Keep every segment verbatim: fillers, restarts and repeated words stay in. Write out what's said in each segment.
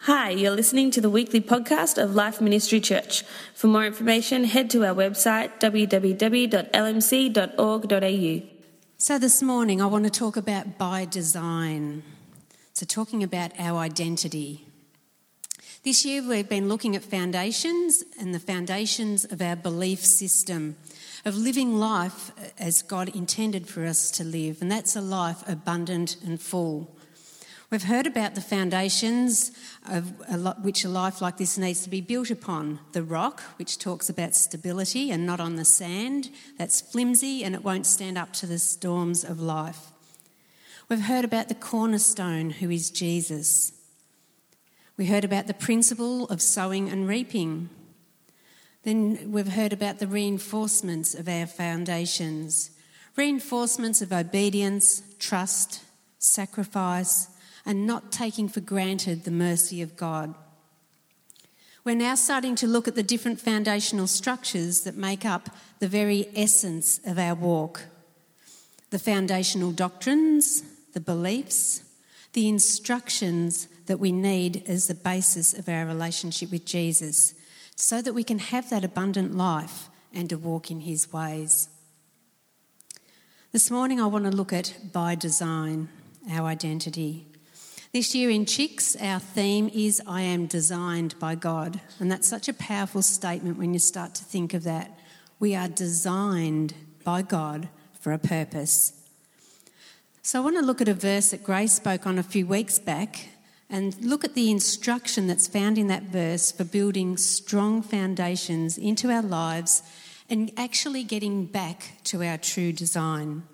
Hi, you're listening to the weekly podcast of Life Ministry Church. For more information, head to our website w w w dot l m c dot org dot a u. So this morning I want to talk about by design. So talking about our identity. This year we've been looking at foundations and the foundations of our belief system, of living life as God intended for us to live, and that's a life abundant and full. We've heard about the foundations of a lot, which a life like this needs to be built upon. The rock, which talks about stability and not on the sand. That's flimsy and it won't stand up to the storms of life. We've heard about the cornerstone, who is Jesus. We heard about the principle of sowing and reaping. Then we've heard about the reinforcements of our foundations. Reinforcements of obedience, trust, sacrifice, and not taking for granted the mercy of God. We're now starting to look at the different foundational structures that make up the very essence of our walk. The foundational doctrines, the beliefs, the instructions that we need as the basis of our relationship with Jesus, so that we can have that abundant life and to walk in his ways. This morning I want to look at by design, our identity. This year in Chicks, our theme is I am designed by God. And that's such a powerful statement when you start to think of that. We are designed by God for a purpose. So I want to look at a verse that Grace spoke on a few weeks back and look at the instruction that's found in that verse for building strong foundations into our lives and actually getting back to our true design.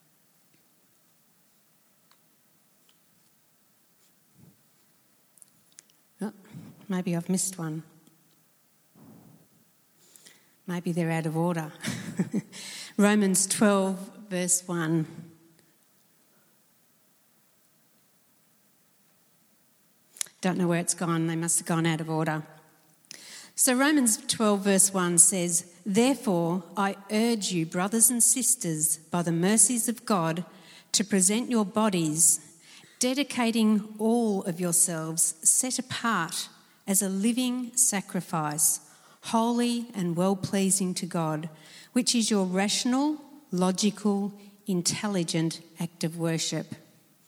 Maybe I've missed one. Maybe they're out of order. Romans twelve, verse one. Don't know where it's gone. They must have gone out of order. So Romans twelve, verse one says, "Therefore I urge you, brothers and sisters, by the mercies of God, to present your bodies, dedicating all of yourselves, set apart as a living sacrifice, holy and well-pleasing to God, which is your rational, logical, intelligent act of worship."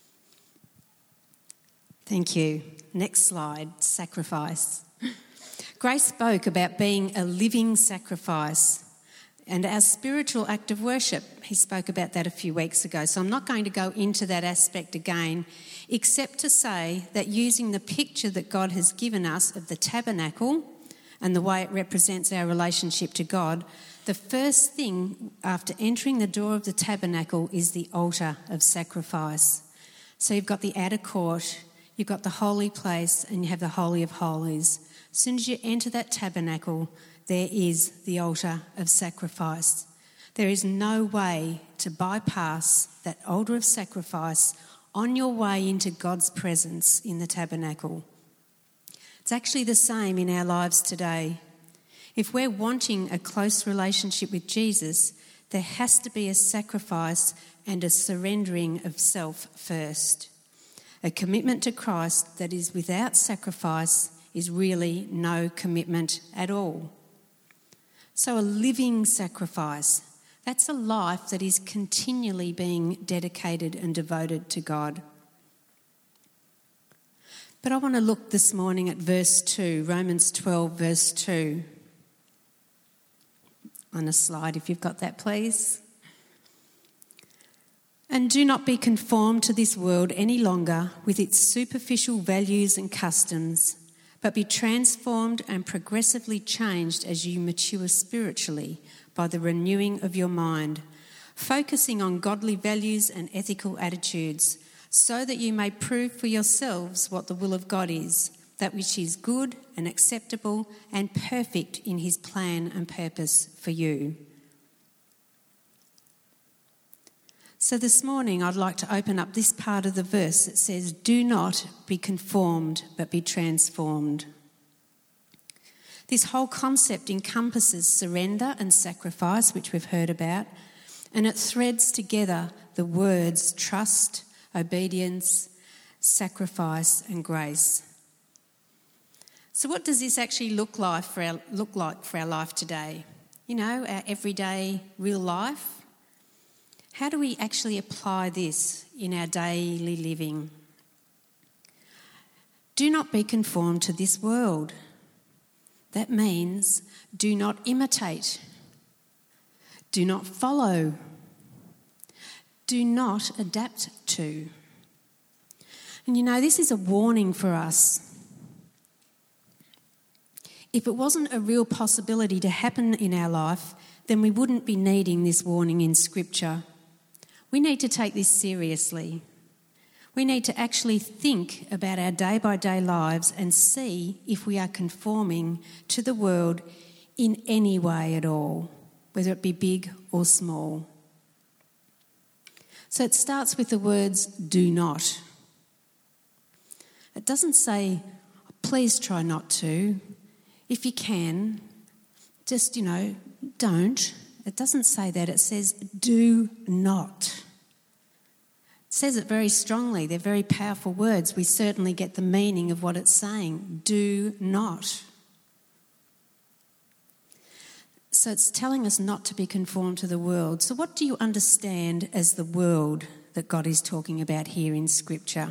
Thank you. Next slide, sacrifice. Grace spoke about being a living sacrifice and our spiritual act of worship. He spoke about that a few weeks ago, so I'm not going to go into that aspect again, except to say that using the picture that God has given us of the tabernacle and the way it represents our relationship to God, the first thing after entering the door of the tabernacle is the altar of sacrifice. So you've got the outer court, you've got the holy place, and you have the Holy of Holies. As soon as you enter that tabernacle, there is the altar of sacrifice. There is no way to bypass that altar of sacrifice on your way into God's presence in the tabernacle. It's actually the same in our lives today. If we're wanting a close relationship with Jesus, there has to be a sacrifice and a surrendering of self first. A commitment to Christ that is without sacrifice is really no commitment at all. So a living sacrifice, that's a life that is continually being dedicated and devoted to God. But I want to look this morning at verse two, Romans twelve, verse two. On a slide, if you've got that, please. "And do not be conformed to this world any longer with its superficial values and customs, but be transformed and progressively changed as you mature spiritually by the renewing of your mind, focusing on godly values and ethical attitudes, so that you may prove for yourselves what the will of God is, that which is good and acceptable and perfect in his plan and purpose for you." So this morning I'd like to open up this part of the verse that says, "Do not be conformed, but be transformed." This whole concept encompasses surrender and sacrifice, which we've heard about, and it threads together the words trust, obedience, sacrifice and grace. So what does this actually look like for our, look like for our life today? You know, our everyday real life. How do we actually apply this in our daily living? Do not be conformed to this world. That means do not imitate. Do not follow. Do not adapt to. And you know, this is a warning for us. If it wasn't a real possibility to happen in our life, then we wouldn't be needing this warning in Scripture. We need to take this seriously. We need to actually think about our day-by-day lives and see if we are conforming to the world in any way at all, whether it be big or small. So it starts with the words, do not. It doesn't say, please try not to. If you can, just, you know, don't. It doesn't say that. It says, do not. It says it very strongly. They're very powerful words. We certainly get the meaning of what it's saying. Do not. So it's telling us not to be conformed to the world. So what do you understand as the world that God is talking about here in Scripture?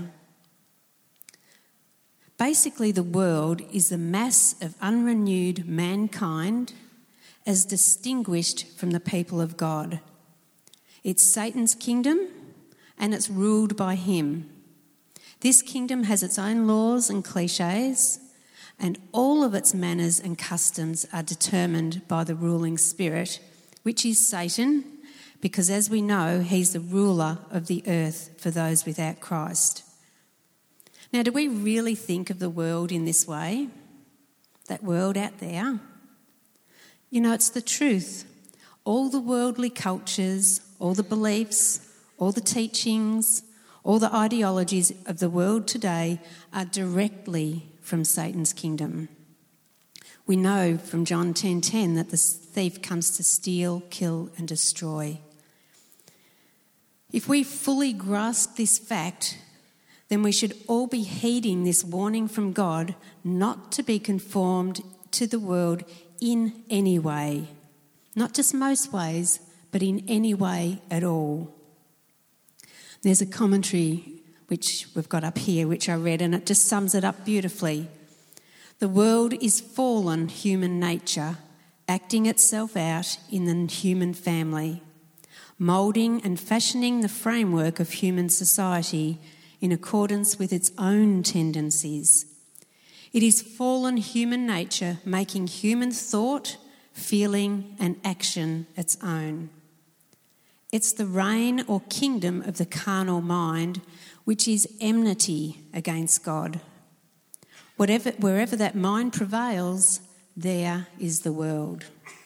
Basically, the world is the mass of unrenewed mankind as distinguished from the people of God. It's Satan's kingdom and it's ruled by him. This kingdom has its own laws and cliches, and all of its manners and customs are determined by the ruling spirit, which is Satan, because as we know, he's the ruler of the earth for those without Christ. Now, do we really think of the world in this way? That world out there? You know, it's the truth. All the worldly cultures, all the beliefs, all the teachings, all the ideologies of the world today are directly from Satan's kingdom. We know from John ten ten that the thief comes to steal, kill and destroy. If we fully grasp this fact, then we should all be heeding this warning from God not to be conformed to the world in any way. Not just most ways, but in any way at all. There's a commentary which we've got up here, which I read, and it just sums it up beautifully. The world is fallen human nature, acting itself out in the human family, moulding and fashioning the framework of human society in accordance with its own tendencies. It is fallen human nature making human thought, feeling and action its own. It's the reign or kingdom of the carnal mind, which is enmity against God. Whatever, wherever that mind prevails, there is the world.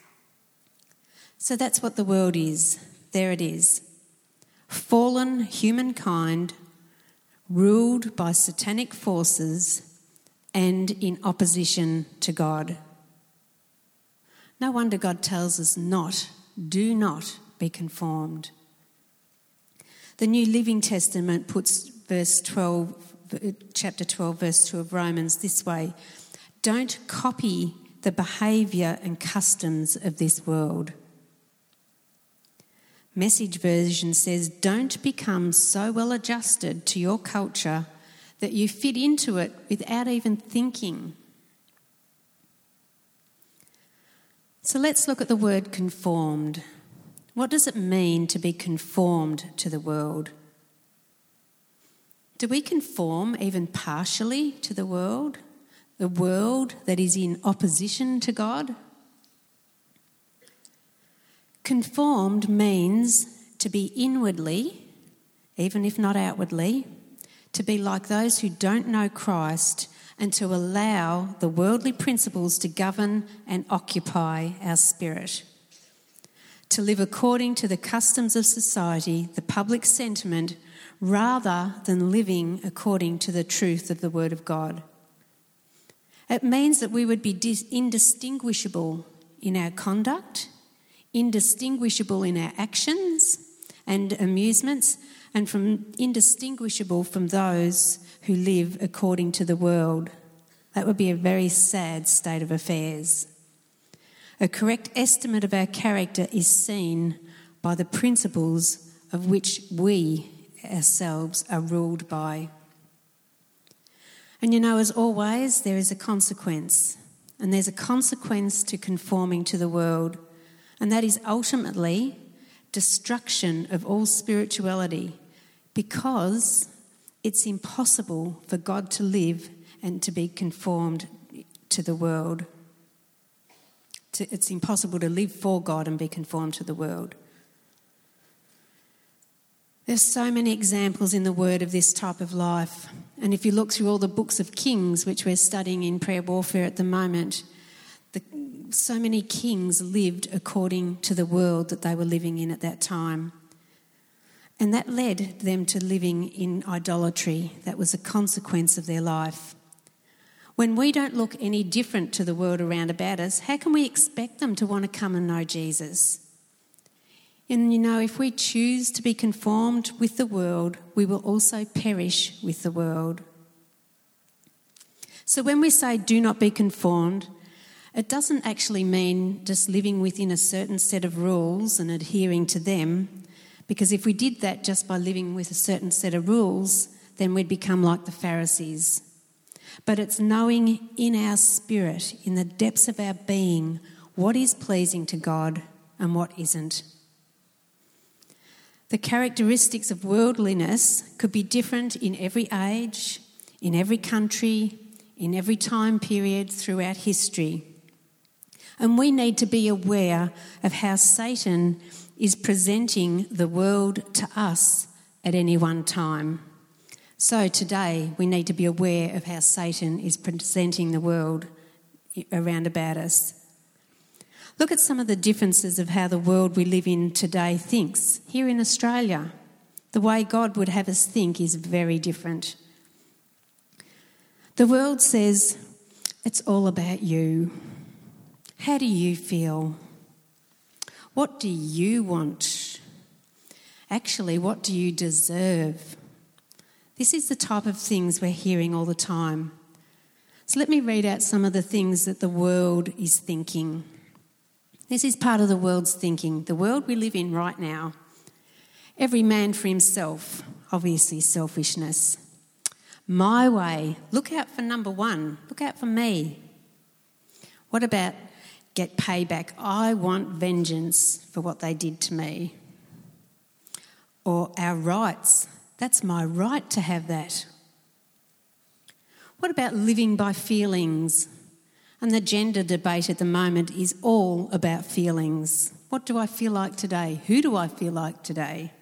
So that's what the world is. There it is. Fallen humankind ruled by satanic forces and in opposition to God. No wonder God tells us not, do not be conformed. The New Living Testament puts verse twelve, chapter twelve, verse two of Romans this way: don't copy the behaviour and customs of this world. Message version says, don't become so well adjusted to your culture that you fit into it without even thinking. So let's look at the word conformed. What does it mean to be conformed to the world? Do we conform even partially to the world? The world that is in opposition to God? Conformed means to be inwardly, even if not outwardly, to be like those who don't know Christ and to allow the worldly principles to govern and occupy our spirit. To live according to the customs of society, the public sentiment, rather than living according to the truth of the Word of God. It means that we would be dis- indistinguishable in our conduct, indistinguishable in our actions and amusements, and from indistinguishable from those who live according to the world. That would be a very sad state of affairs. A correct estimate of our character is seen by the principles of which we ourselves are ruled by. And you know, as always, there is a consequence. And there's a consequence to conforming to the world. And that is ultimately destruction of all spirituality, because it's impossible for God to live and to be conformed to the world. It's impossible to live for God and be conformed to the world. There's so many examples in the Word of this type of life. And if you look through all the books of Kings, which we're studying in prayer warfare at the moment, the, so many kings lived according to the world that they were living in at that time. And that led them to living in idolatry. That was a consequence of their life. When we don't look any different to the world around about us, how can we expect them to want to come and know Jesus? And you know, if we choose to be conformed with the world, we will also perish with the world. So when we say do not be conformed, it doesn't actually mean just living within a certain set of rules and adhering to them, because if we did that just by living with a certain set of rules, then we'd become like the Pharisees. But it's knowing in our spirit, in the depths of our being, what is pleasing to God and what isn't. The characteristics of worldliness could be different in every age, in every country, in every time period throughout history. And we need to be aware of how Satan is presenting the world to us at any one time. So today we need to be aware of how Satan is presenting the world around about us. Look at some of the differences of how the world we live in today thinks. Here in Australia, the way God would have us think is very different. The world says, it's all about you. How do you feel? What do you want? Actually, what do you deserve? This is the type of things we're hearing all the time. So let me read out some of the things that the world is thinking. This is part of the world's thinking, the world we live in right now. Every man for himself, obviously selfishness. My way, look out for number one, look out for me. What about get payback? I want vengeance for what they did to me. Or our rights, that's my right to have that. What about living by feelings? And the gender debate at the moment is all about feelings. What do I feel like today? Who do I feel like today?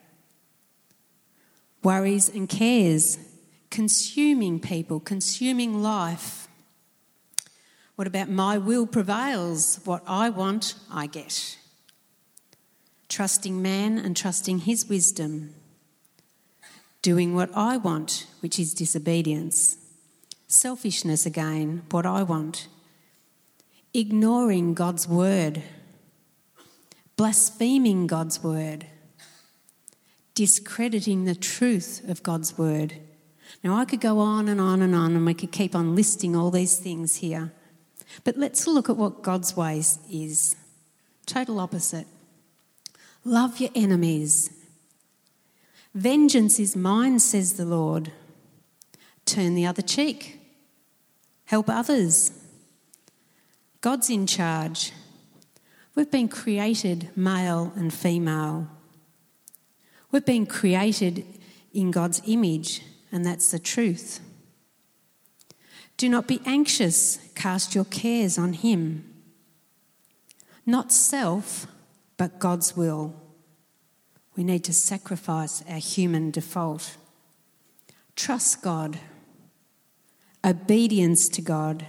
Worries and cares, consuming people, consuming life. What about my will prevails? What I want, I get. Trusting man and trusting his wisdom. Doing what I want, which is disobedience. Selfishness again, what I want. Ignoring God's word, blaspheming God's word, discrediting the truth of God's word. Now, I could go on and on and on, and we could keep on listing all these things here. But let's look at what God's ways is. Total opposite. Love your enemies. Vengeance is mine, says the Lord. Turn the other cheek. Help others. God's in charge. We've been created male and female. We've been created in God's image, and that's the truth. Do not be anxious, cast your cares on him. Not self, but God's will. We need to sacrifice our human default. Trust God. Obedience to God.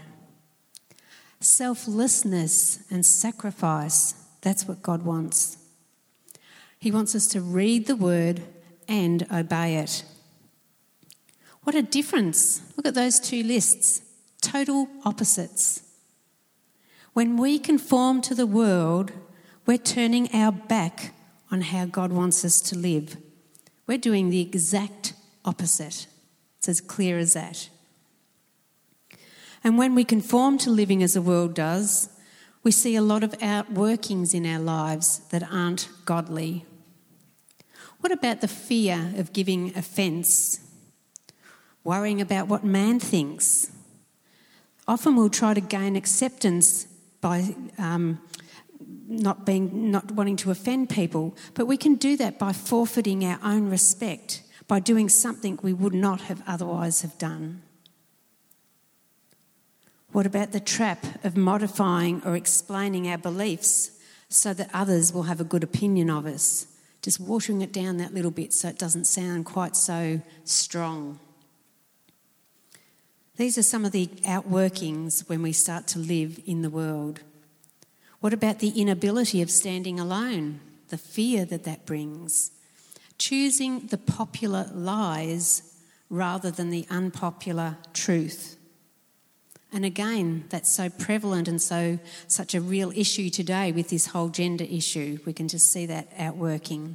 Selflessness and sacrifice, that's what God wants. He wants us to read the word and obey it. What a difference. Look at those two lists. Total opposites. When we conform to the world, we're turning our back on how God wants us to live. We're doing the exact opposite. It's as clear as that. And when we conform to living as the world does, we see a lot of outworkings in our lives that aren't godly. What about the fear of giving offence? Worrying about what man thinks? Often we'll try to gain acceptance by um, not being, not wanting to offend people, but we can do that by forfeiting our own respect, by doing something we would not have otherwise have done. What about the trap of modifying or explaining our beliefs so that others will have a good opinion of us? Just watering it down that little bit so it doesn't sound quite so strong. These are some of the outworkings when we start to live in the world. What about the inability of standing alone? The fear that that brings. Choosing the popular lies rather than the unpopular truth. And again, that's so prevalent and so such a real issue today with this whole gender issue. We can just see that outworking.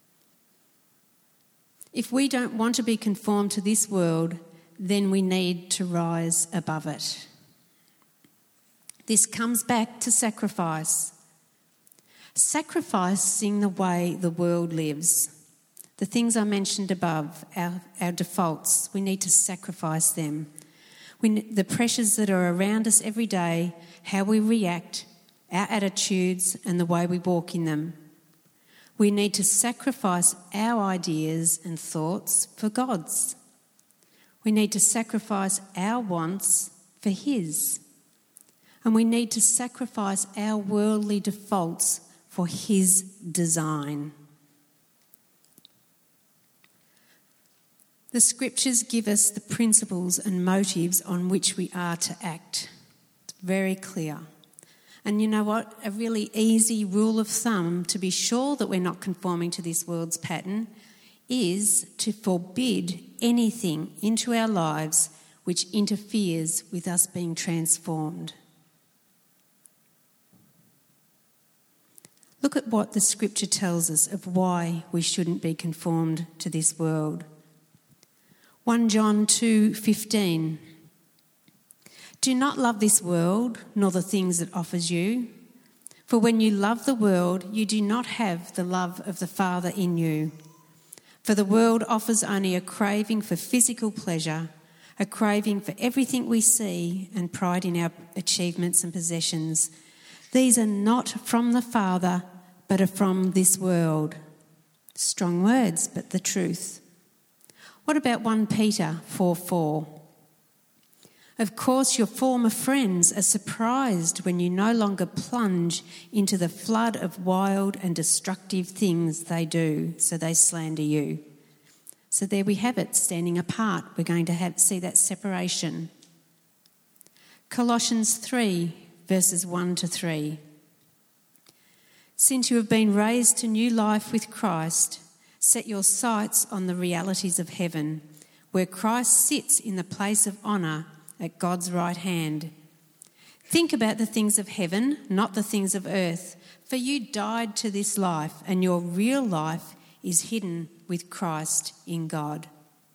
If we don't want to be conformed to this world, then we need to rise above it. This comes back to sacrifice. Sacrificing the way the world lives. The things I mentioned above, our, our defaults, we need to sacrifice them. We, the pressures that are around us every day, how we react, our attitudes and the way we walk in them. We need to sacrifice our ideas and thoughts for God's. We need to sacrifice our wants for His. And we need to sacrifice our worldly defaults for His design. The scriptures give us the principles and motives on which we are to act. It's very clear. And you know what? A really easy rule of thumb to be sure that we're not conforming to this world's pattern is to forbid anything into our lives which interferes with us being transformed. Look at what the scripture tells us of why we shouldn't be conformed to this world. First John two fifteen. Do not love this world, nor the things it offers you. For when you love the world, you do not have the love of the Father in you. For the world offers only a craving for physical pleasure, a craving for everything we see, and pride in our achievements and possessions. These are not from the Father, but are from this world. Strong words, but the truth. What about First Peter four four? Of course, your former friends are surprised when you no longer plunge into the flood of wild and destructive things they do, so they slander you. So there we have it, standing apart. We're going to have, see that separation. Colossians three, verses one to three. Since you have been raised to new life with Christ, set your sights on the realities of heaven, where Christ sits in the place of honour at God's right hand. Think about the things of heaven, not the things of earth, for you died to this life, and your real life is hidden with Christ in God.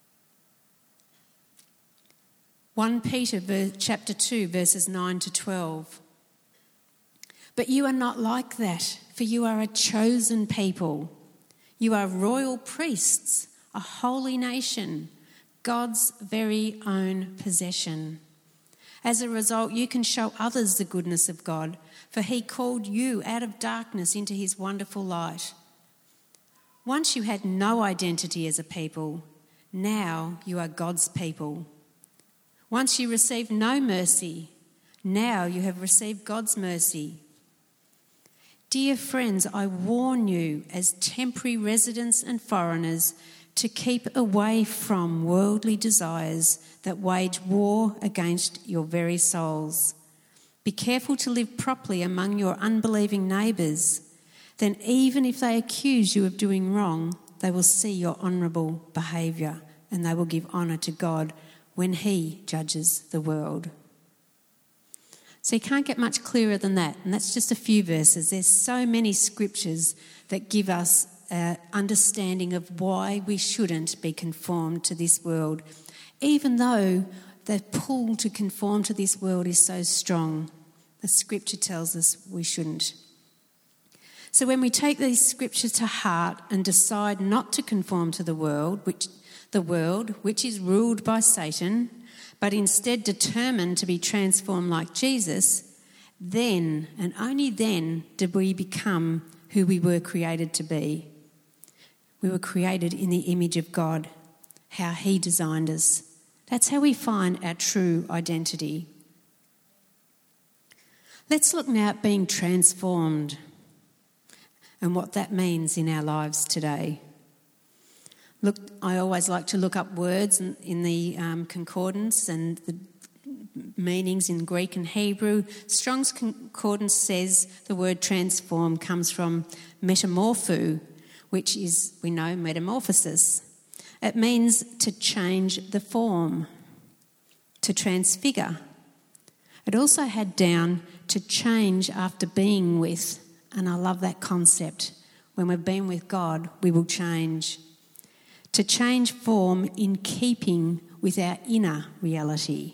First Peter chapter two, verses nine to twelve. But you are not like that, for you are a chosen people. You are royal priests, a holy nation, God's very own possession. As a result, you can show others the goodness of God, for He called you out of darkness into His wonderful light. Once you had no identity as a people, now you are God's people. Once you received no mercy, now you have received God's mercy. Dear friends, I warn you as temporary residents and foreigners to keep away from worldly desires that wage war against your very souls. Be careful to live properly among your unbelieving neighbours. Then even if they accuse you of doing wrong, they will see your honourable behaviour and they will give honour to God when He judges the world. So you can't get much clearer than that, and that's just a few verses. There's so many scriptures that give us an understanding of why we shouldn't be conformed to this world, even though the pull to conform to this world is so strong. The scripture tells us we shouldn't. So when we take these scriptures to heart and decide not to conform to the world, which the world which is ruled by Satan, but instead determined to be transformed like Jesus, then and only then did we become who we were created to be. We were created in the image of God, how he designed us. That's how we find our true identity. Let's look now at being transformed and what that means in our lives today. Look, I always like to look up words in, in the um, concordance and the meanings in Greek and Hebrew. Strong's Concordance says the word transform comes from metamorpho, which is, we know, metamorphosis. It means to change the form, to transfigure. It also had down to change after being with, and I love that concept. When we've been with God, we will change. To change form in keeping with our inner reality.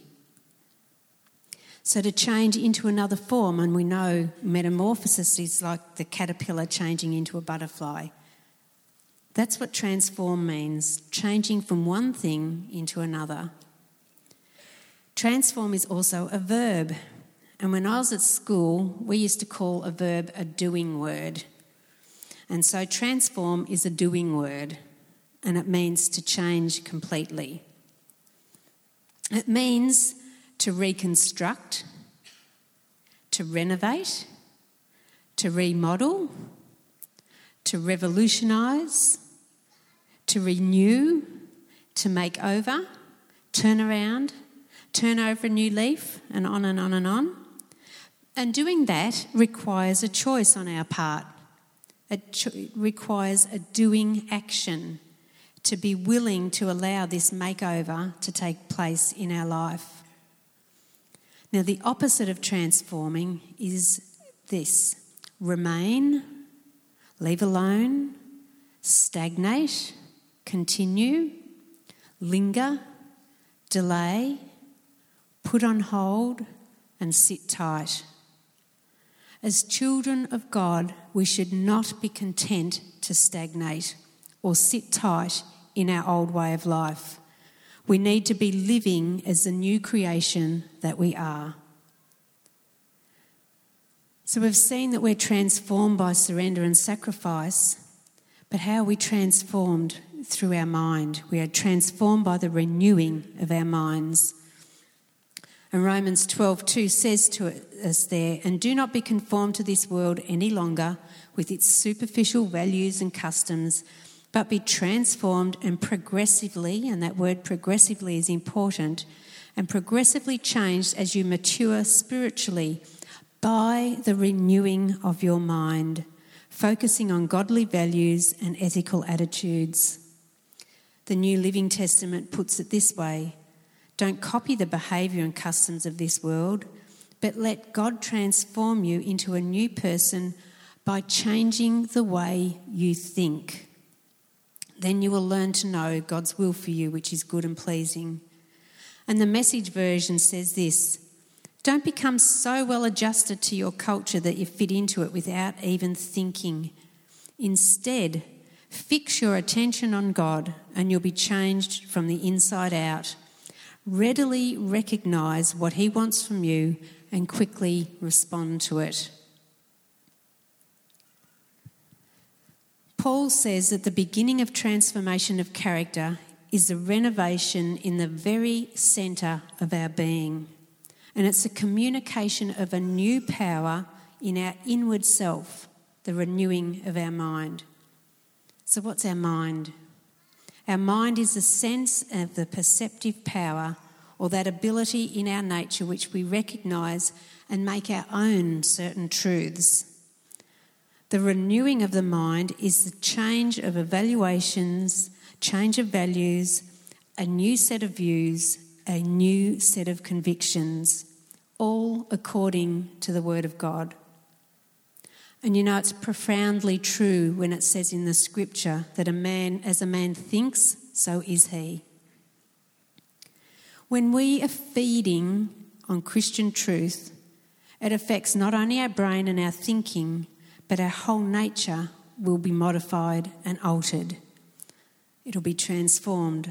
So to change into another form, and we know metamorphosis is like the caterpillar changing into a butterfly. That's what transform means, changing from one thing into another. Transform is also a verb. And when I was at school, we used to call a verb a doing word. And so transform is a doing word, and it means to change completely. It means to reconstruct, to renovate, to remodel, to revolutionise, to renew, to make over, turn around, turn over a new leaf, and on and on and on. And doing that requires a choice on our part. It cho- requires a doing action to be willing to allow this makeover to take place in our life. Now, the opposite of transforming is this: remain, leave alone, stagnate, continue, linger, delay, put on hold, and sit tight. As children of God, we should not be content to stagnate or sit tight in our old way of life. We need to be living as the new creation that we are. So we've seen that we're transformed by surrender and sacrifice, but how are we transformed? Through our mind. We are transformed by the renewing of our minds. And Romans twelve two says to us there, "And do not be conformed to this world any longer with its superficial values and customs, but be transformed and progressively," and that word progressively is important, "and progressively changed as you mature spiritually by the renewing of your mind, focusing on godly values and ethical attitudes." The New Living Testament puts it this way: don't copy the behaviour and customs of this world, but let God transform you into a new person by changing the way you think. Then you will learn to know God's will for you, which is good and pleasing. And the Message version says this: don't become so well adjusted to your culture that you fit into it without even thinking. Instead, fix your attention on God and you'll be changed from the inside out. Readily recognise what he wants from you and quickly respond to it. Paul says that the beginning of transformation of character is the renovation in the very centre of our being. And it's a communication of a new power in our inward self, the renewing of our mind. So what's our mind? Our mind is the sense of the perceptive power, or that ability in our nature which we recognise and make our own certain truths. The renewing of the mind is the change of evaluations, change of values, a new set of views, a new set of convictions, all according to the Word of God. And you know, it's profoundly true when it says in the scripture that a man, as a man thinks, so is he. When we are feeding on Christian truth, it affects not only our brain and our thinking, but our whole nature will be modified and altered. It'll be transformed.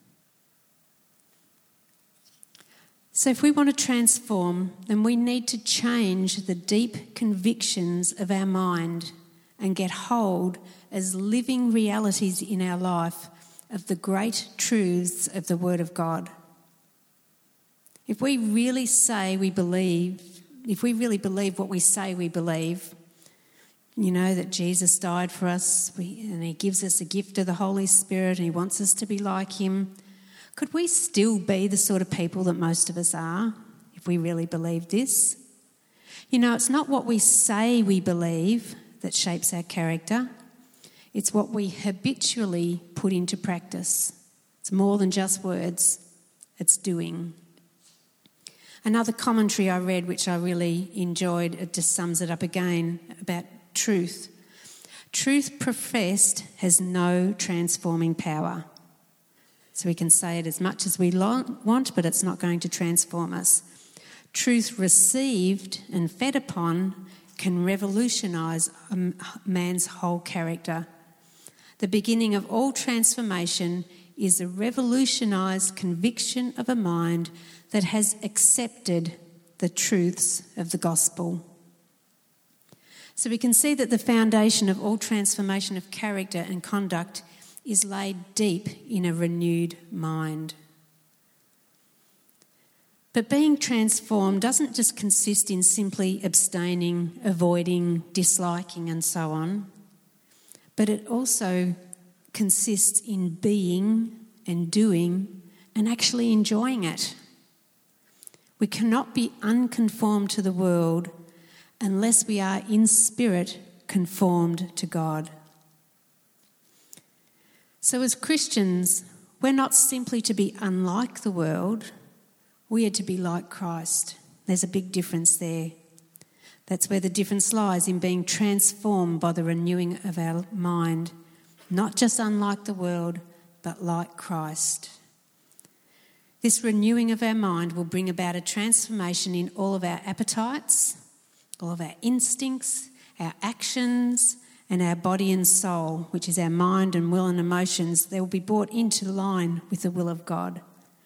So if we want to transform, then we need to change the deep convictions of our mind and get hold as living realities in our life of the great truths of the Word of God. If we really say we believe, if we really believe what we say we believe, you know, that Jesus died for us we, and he gives us a gift of the Holy Spirit and he wants us to be like him, could we still be the sort of people that most of us are if we really believe this? You know, it's not what we say we believe that shapes our character. It's what we habitually put into practice. It's more than just words, it's doing. Another commentary I read, which I really enjoyed, it just sums it up again, about truth. Truth professed has no transforming power. So we can say it as much as we want, but it's not going to transform us. Truth received and fed upon can revolutionise a man's whole character. The beginning of all transformation is a revolutionised conviction of a mind that has accepted the truths of the gospel. So we can see that the foundation of all transformation of character and conduct is laid deep in a renewed mind. But being transformed doesn't just consist in simply abstaining, avoiding, disliking and so on, but it also consists in being and doing and actually enjoying it. We cannot be unconformed to the world unless we are in spirit conformed to God. So as Christians, we're not simply to be unlike the world, we are to be like Christ. There's a big difference there. That's where the difference lies, in being transformed by the renewing of our mind. Not just unlike the world, but like Christ. This renewing of our mind will bring about a transformation in all of our appetites, all of our instincts, our actions, and our body and soul, which is our mind and will and emotions. They will be brought into line with the will of God.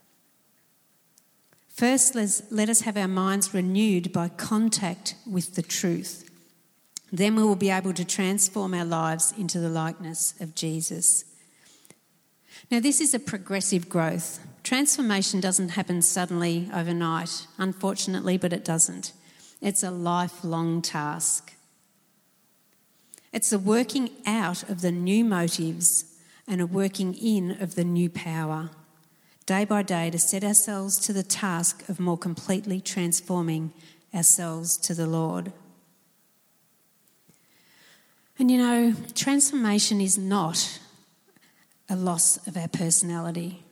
First, let's, let us have our minds renewed by contact with the truth. Then we will be able to transform our lives into the likeness of Jesus. Now, this is a progressive growth. Transformation doesn't happen suddenly overnight, unfortunately, but it doesn't. It's a lifelong task. It's a working out of the new motives and a working in of the new power, day by day, to set ourselves to the task of more completely transforming ourselves to the Lord. And you know, transformation is not a loss of our personality.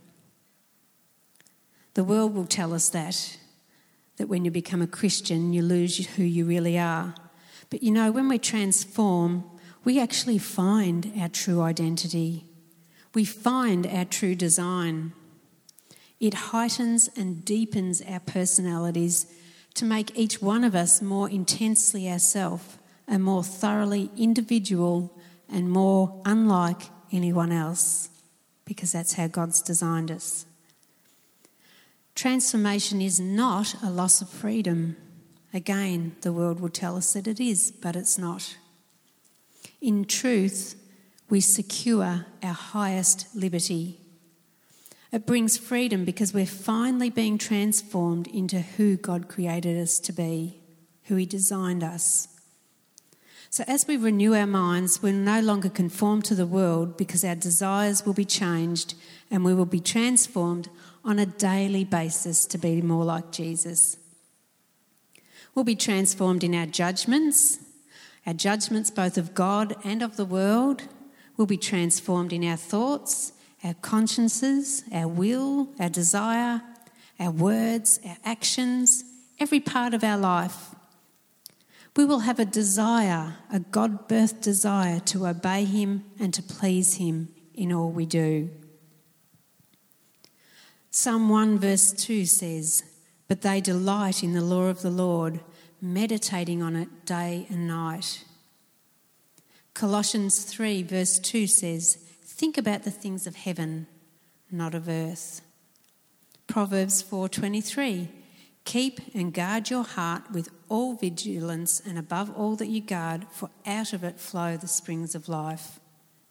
The world will tell us that, that when you become a Christian, you lose who you really are. But you know, when we transform, we actually find our true identity. We find our true design. It heightens and deepens our personalities to make each one of us more intensely ourselves, and more thoroughly individual and more unlike anyone else, because that's how God's designed us. Transformation is not a loss of freedom. Again, the world will tell us that it is, but it's not. In truth, we secure our highest liberty. It brings freedom because we're finally being transformed into who God created us to be, who He designed us. So as we renew our minds, we'll no longer conform to the world, because our desires will be changed and we will be transformed on a daily basis to be more like Jesus. We'll be transformed in our judgments, our judgments both of God and of the world. We'll be transformed in our thoughts, our consciences, our will, our desire, our words, our actions, every part of our life. We will have a desire, a God-birthed desire to obey Him and to please Him in all we do. Psalm one verse two says, "But they delight in the law of the Lord, meditating on it day and night." Colossians three verse two says, "Think about the things of heaven, not of earth." Proverbs four twenty-three, "Keep and guard your heart with all vigilance, and above all that you guard, for out of it flow the springs of life."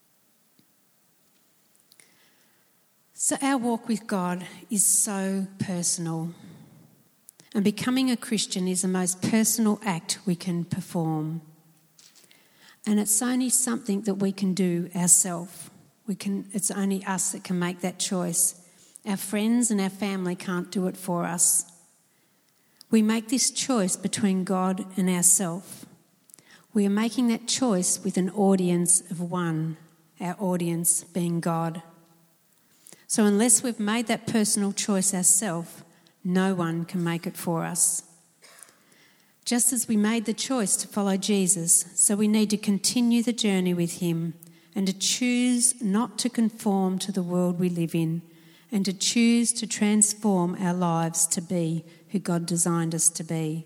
So our walk with God is so personal. And becoming a Christian is the most personal act we can perform. And it's only something that we can do ourselves. We can, it's only us that can make that choice. Our friends and our family can't do it for us. We make this choice between God and ourselves. We are making that choice with an audience of one, our audience being God. So unless we've made that personal choice ourselves, no one can make it for us. Just as we made the choice to follow Jesus, so we need to continue the journey with him and to choose not to conform to the world we live in and to choose to transform our lives to be who God designed us to be.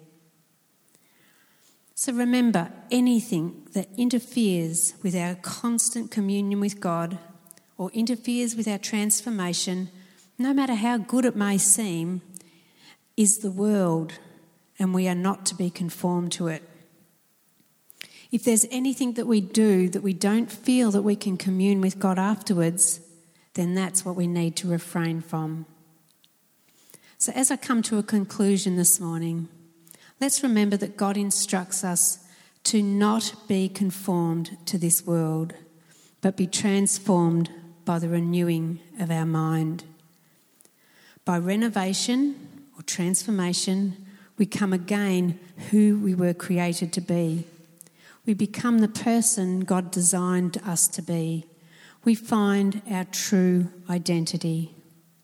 So remember, anything that interferes with our constant communion with God or interferes with our transformation, no matter how good it may seem, is the world, and we are not to be conformed to it. If there's anything that we do that we don't feel that we can commune with God afterwards, then that's what we need to refrain from. So as I come to a conclusion this morning, let's remember that God instructs us to not be conformed to this world, but be transformed by the renewing of our mind. By renovation or transformation, we come again who we were created to be. We become the person God designed us to be. We find our true identity.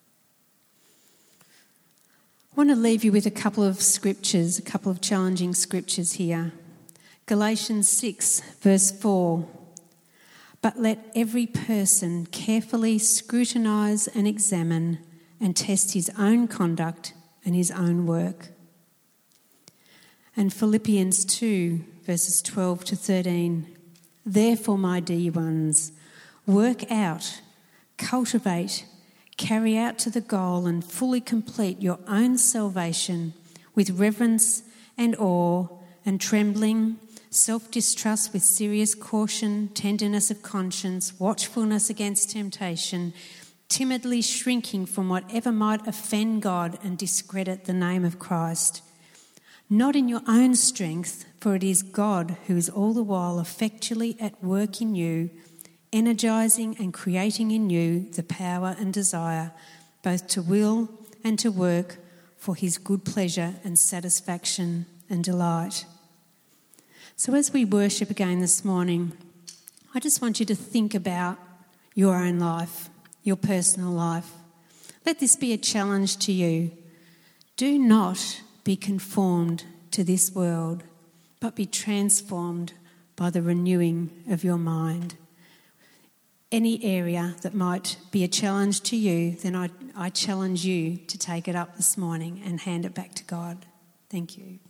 I want to leave you with a couple of scriptures, a couple of challenging scriptures here. Galatians six, verse four. "But let every person carefully scrutinise and examine and test his own conduct and his own work." And Philippians two, verses twelve to thirteen. "Therefore, my dear ones, work out, cultivate, carry out to the goal and fully complete your own salvation with reverence and awe and trembling, self-distrust with serious caution, tenderness of conscience, watchfulness against temptation, timidly shrinking from whatever might offend God and discredit the name of Christ. Not in your own strength, for it is God who is all the while effectually at work in you, energising and creating in you the power and desire, both to will and to work for his good pleasure and satisfaction and delight." So as we worship again this morning, I just want you to think about your own life, your personal life. Let this be a challenge to you. Do not be conformed to this world, but be transformed by the renewing of your mind. Any area that might be a challenge to you, then I, I challenge you to take it up this morning and hand it back to God. Thank you.